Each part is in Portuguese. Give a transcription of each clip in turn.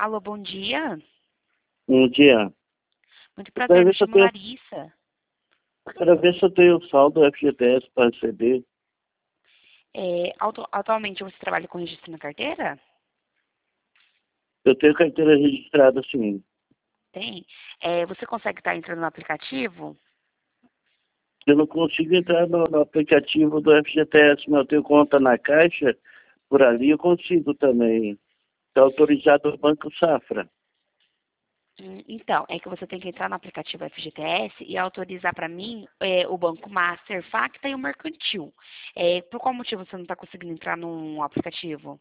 Alô, bom dia. Um dia. Muito Eu prazer, quero me ver se eu chamo tenho, Larissa. quero ver se eu tenho saldo FGTS para receber. Atualmente você trabalha com registro na carteira? Eu tenho carteira registrada, sim. Tem. Você consegue estar entrando no aplicativo? Eu não consigo entrar no aplicativo do FGTS, mas eu tenho conta na Caixa, por ali eu consigo também. Está autorizado o Banco Safra. Então, é que você tem que entrar no aplicativo FGTS e autorizar para mim o Banco Master, Facta e o Mercantil. Por qual motivo você não está conseguindo entrar no aplicativo?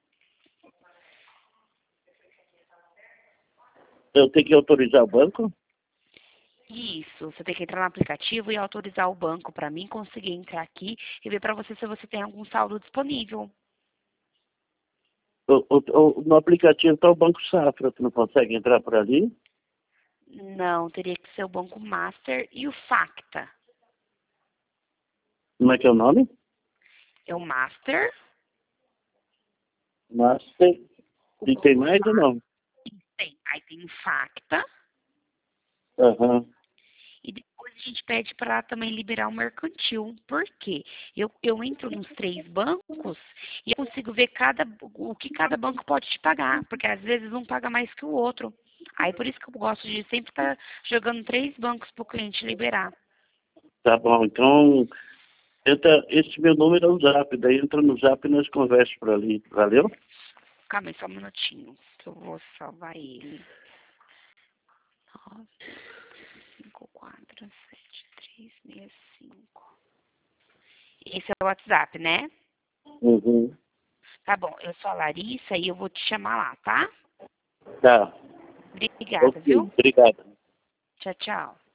Eu tenho que autorizar o banco? Isso, você tem que entrar no aplicativo e autorizar o banco para mim conseguir entrar aqui e ver para você se você tem algum saldo disponível. No aplicativo está o Banco Safra. Tu não consegue entrar por ali? Não, teria que ser o Banco Master e o Facta. Como é que é o nome? É o Master, Master. o E tem Banco mais ou não? tem. Aí tem o Facta Aham. e depois a gente pede para também liberar o Mercantil. Por quê? Eu entro nos três bancos e eu consigo ver o que cada banco pode te pagar, porque às vezes um paga mais que o outro. Aí por isso que eu gosto de sempre estar jogando três bancos para o cliente liberar. Tá bom, então esse meu número é o Zap, daí entra no Zap e nós conversamos por ali. Valeu? Calma aí, só um minutinho, que eu vou salvar ele. 9547365. Esse é o WhatsApp, né? Uhum. Tá bom, eu sou a Larissa e eu vou te chamar lá, tá? Tá. Obrigada, Ok, viu? obrigado. Tchau, tchau.